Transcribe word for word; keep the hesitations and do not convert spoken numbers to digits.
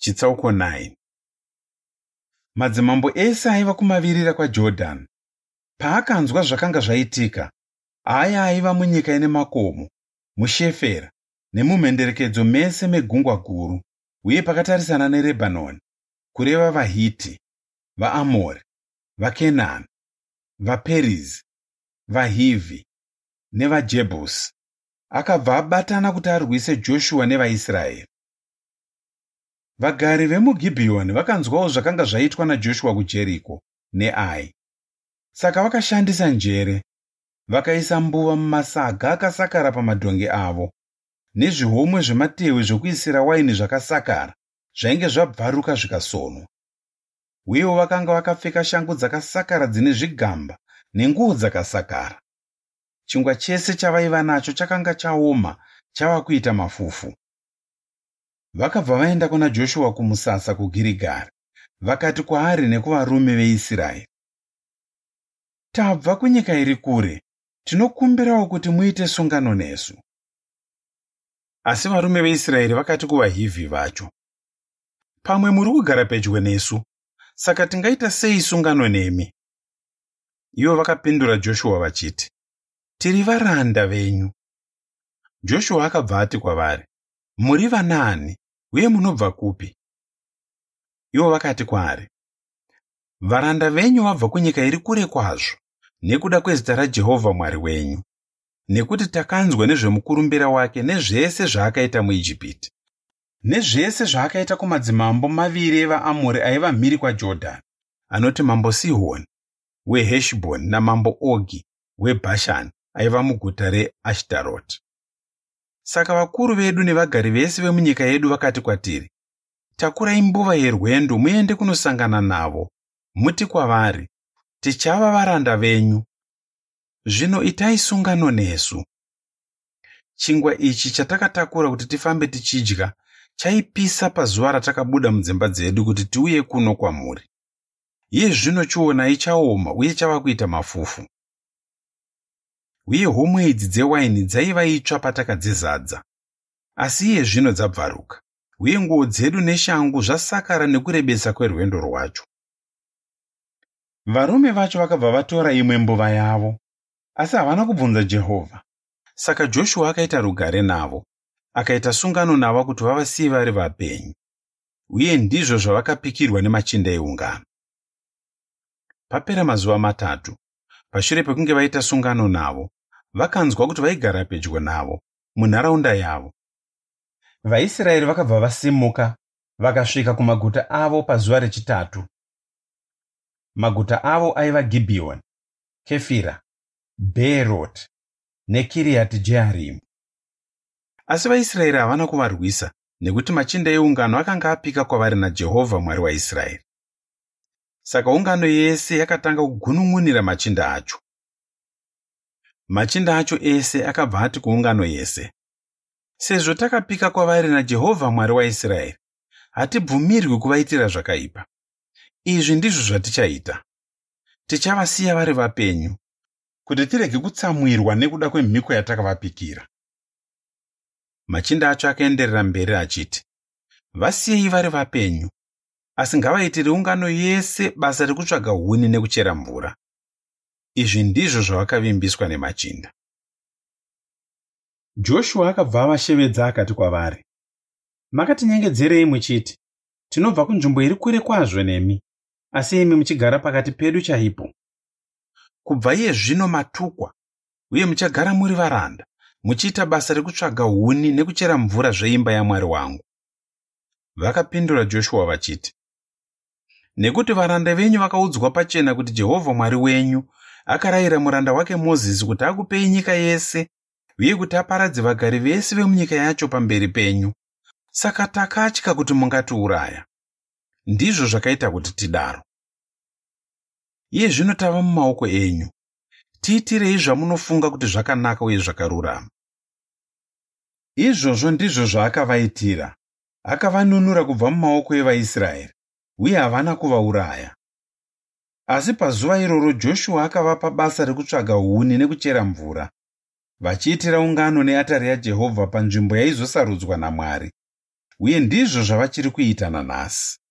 Chitsauko nine. Madzimambo ese aiva kumavirira kwaJorodhani paakanzwa zvakanga zvaitika, aya aiva munyika ine makomo, muShefera nemumhenderekedzo mese megungwa guru, uye pakatarisana neRebhanoni, kureva vaHiti, vaAmori, vaKenani, vaPerizi, vaHivhi nevaJebhusi. Akabva abatana kuti arwise Joshua nevaIsraeri. Vagari vemuGibheoni vakanzwawo zvakanga zvaitwa naJoshua kuJeriko neAi. Saka vakashandisa njere, vakaisa mbuva mumasaga akasakara pamadhongi avo, nezvihomwe zvematehwe zvokuisira waini zvakasakara zvainge zvabvaruka zvikasonwa. Uyewo vakanga vakapfeka shangu dzakasakara dzine zvigamba nenguo dzakasakara. Chingwa chese chavaiva nacho chakanga chaoma, chava kuita mafufu. Vakabva vaenda kuna Joshua kumusasa kuGirigari, vakati kwaari nekuvarume veIsraeri, tabva kunyika iri kure, tinokumbirawo kuti muite sungano nesu. Asi varume veIsraeri vakati kuvaHivhi vacho, pamwe muri kugara pedyo nesu, saka tingaita sei sungano nemi? Ivo vakapindura Joshua vachiti, tiri varanda venyu. Joshua akabva ati kwavari, muri vanani uye munobva kupi? Ivo vakati kwaari, varanda venyu vabva kunyika iri kure kwazvo, nekuda kwezita raJehovha Mwari wenyu, nekuti takanzwa nezvemukurumbira wake nezvese zvaakaita muIjipiti, nezvese zvaakaita kumadzimambo maviri evaAmori aiva mhiri kwaJorodhani, anoti mambo Sihoni weHeshibhoni namambo Ogi weBhashani aiva muguta reAshtaroti. Saka vakuru vedu nevagari vese vemunyika yedu vakati kwatiri, takurai mbuva yerwendo muende kunosangana navo, muti kwavari, tichava varanda venyu. Zvino itai sungano nesu. Chingwa ichi chatakatakura kuti tifambe tichidya chaipisa pazuva ratakabuda mudzimba dzedu kuti tiuye kuno kwamuri. Iye zvino chionai chaoma uye chava kuita mafufu. Uye homwe idzi dzewaini dzaiva itsva patakadzizadza, asi iye zvino dzabvaruka, uye nguo dzedu neshangu zvasakara nekurebesa kwerwendo rwacho. Varume vacho vakabva vatora imwe mbuva yavo, asi havana kubvunza Jehovha. Saka Joshua akaita rugare navo, akaita sungano navo kuti vavasiye vari vapenyu, uye ndizvo zvavakapikirwa nemachinda eungano. Papera mazuva matatu, pashure pekunge vaita sungano navo, vakanzwa kuti vaigara pedyo navo munharaunda yavo. VaIsraeri vakabva vasimuka vakasvika kumaguta avo pazuva rechitatu. Maguta avo aiva Gibheoni, Kefira, Bheeroti neKiriati Jearimu. Asi vaIsraeri havana kuvarwisa, nekuti machinda eungano akanga apika kwavari naJehovha Mwari waIsraeri. Saka ungano yese yakatanga kugunun'unira machinda acho. Machinda acho ese akabva ati kuungano yese, sezvo takapika kwavari naJehovha Mwari waIsraeri, hatibvumirwi kuvaitira zvakaipa. Izvi ndizvo zvatichaita: tichavasiya vari vapenyu, kuti tirege kutsamwirwa nekuda kwemhiko yatakavapikira. Machinda acho akaenderera mberi achiti, vasiyei vari vapenyu, asi ngavaitire ungano yese basa rekutsvaga huni nekuchera mvura. Izvi ndizvo zvavakavimbiswa nemachinda. Joshua akabva avashevedza akati kwavari, makatinyengedzerei muchiti, tinobva kunzvimbo iri kure kwazvo nemi, asi imi muchigara pakati pedu chaipo. Kubva iye zvino matukwa, uye muchagara muri varanda, muchiita basa rekutsvaga huni nekuchera mvura zveimba yaMwari wangu. Vakapindura Joshua vachiti, nekuti varanda venyu vakaudzwa pachena kuti Jehovha Mwari wenyu akarayira muranda wake Mozisi kuti akupei nyika yese, uye kuti aparadze vagari vese vemunyika yacho pamberi penyu. Saka takatya kuti mungatiuraya. Ndizvo zvakaita kuti tidaro. Iye zvino tava mumaoko enyu. Tiitirei zvamunofunga kuti zvakanaka uye zvakarurama. Izvozvo ndizvo zvaakavaitira. Akavanunura kubva mumaoko evaIsraeri, uye havana kuvauraya. Asi pazuva iroro Joshua akavapa basa rekutsvaga huni nekuchera mvura, vachiitira ungano neatari yaJehovha panzvimbo yaizosarudzwa naMwari, uye ndizvo zvavachiri kuita nanhasi.